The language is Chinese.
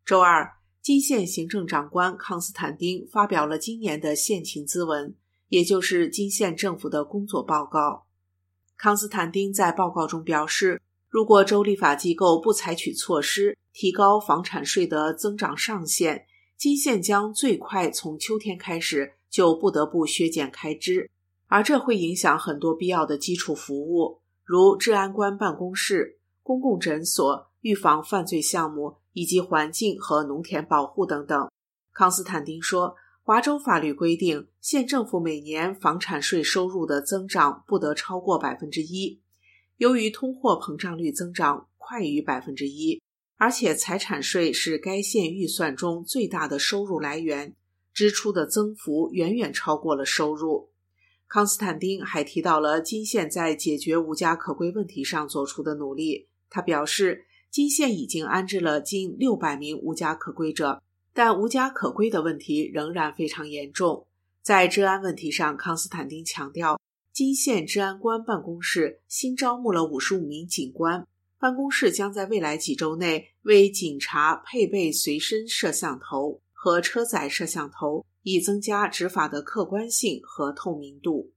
周二，金县行政长官康斯坦丁发表了今年的县情咨文，也就是金县政府的工作报告。康斯坦丁在报告中表示，如果州立法机构不采取措施提高房产税的增长上限，金县将最快从秋天开始就不得不削减开支，而这会影响很多必要的基础服务，如治安官办公室、公共诊所、预防犯罪项目以及环境和农田保护等等。康斯坦丁说，华州法律规定，县政府每年房产税收入的增长不得超过 1%， 由于通货膨胀率增长快于 1%， 而且财产税是该县预算中最大的收入来源，支出的增幅远远超过了收入。康斯坦丁还提到了金县在解决无家可归问题上做出的努力。他表示，金县已经安置了近600名无家可归者，但无家可归的问题仍然非常严重。在治安问题上，康斯坦丁强调，金县治安官办公室新招募了55名警官，办公室将在未来几周内为警察配备随身摄像头和车载摄像头，以增加执法的客观性和透明度。